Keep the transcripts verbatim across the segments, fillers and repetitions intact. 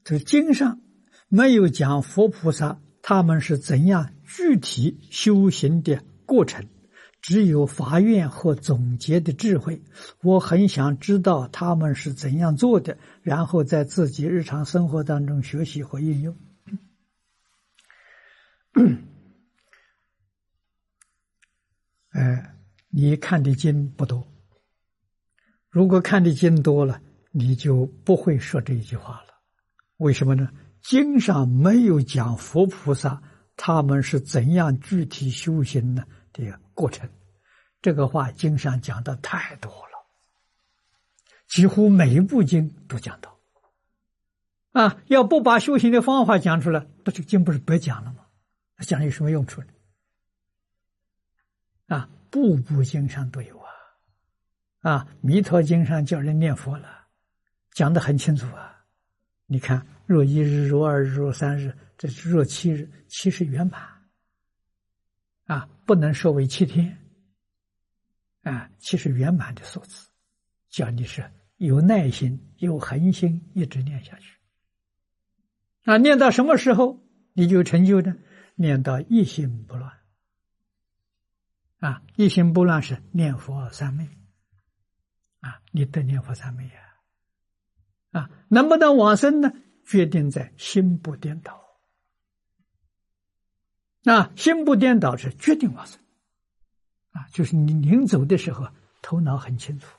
这经上没有讲佛菩萨他们是怎样具体修行的过程，只有发愿和总结的智慧。我很想知道他们是怎样做的，然后在自己日常生活当中学习和应用。呃，你看的经不多，如果看的经多了，你就不会说这一句话了。为什么呢？经上没有讲佛菩萨他们是怎样具体修行的这个过程，这个话经上讲的太多了，几乎每一部经都讲到。啊，要不把修行的方法讲出来，那这个经不是白讲了吗？讲有什么用处呢？啊，部部经上都有啊。啊，弥陀经上叫人念佛了，讲得很清楚啊。你看，若一日、若二日、若三日，这是若七日，七是圆满啊，不能说为七天啊，七是圆满的数字，叫你是有耐心、有恒心，一直念下去啊。念到什么时候你就有成就呢？念到一心不乱啊，一心不乱是念佛三昧啊，你得念佛三昧呀。啊，能不能往生呢？决定在心不颠倒。啊，心不颠倒是决定往生。啊，就是你临走的时候，头脑很清楚，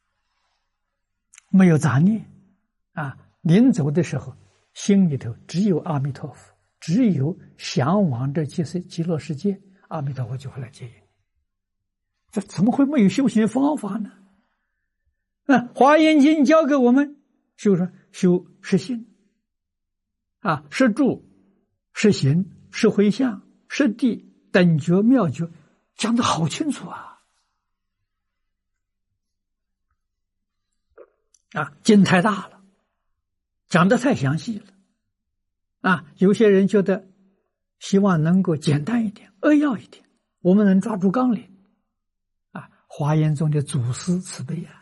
没有杂念。啊，临走的时候，心里头只有阿弥陀佛，只有向往着极世极乐世界，阿弥陀佛就会来接引。这怎么会没有修行方法呢？啊，《华严经》教给我们修什么？修是心啊，是住，是行，是回向，是地，等觉妙觉，讲得好清楚啊！啊，经太大了，讲得太详细了啊！有些人觉得希望能够简单一点、扼要一点，我们能抓住纲领啊！华严中的祖师慈悲啊！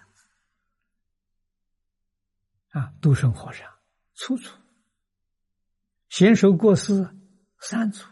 啊，度生活上处处，贤首过失三处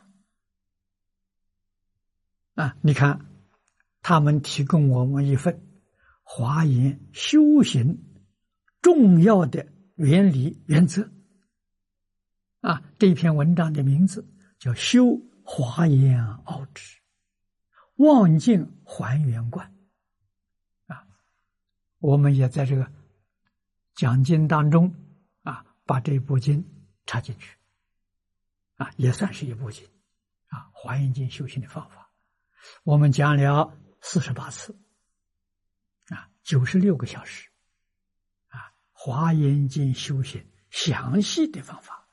啊！你看，他们提供我们一份华严修行重要的原理原则啊！这篇文章的名字叫《修华严奥旨，望境还原观》啊！我们也在这个讲经当中啊，把这部经插进去啊，也算是一部经啊。华严经修行的方法，我们讲了四十八次啊，九十六个小时啊。华严经修行详细的方法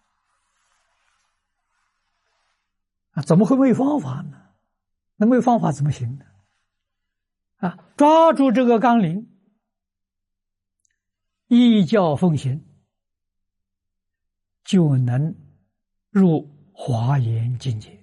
啊，怎么会没有方法呢？那没有方法怎么行呢？啊，抓住这个纲领，依教奉行，就能入华严境界。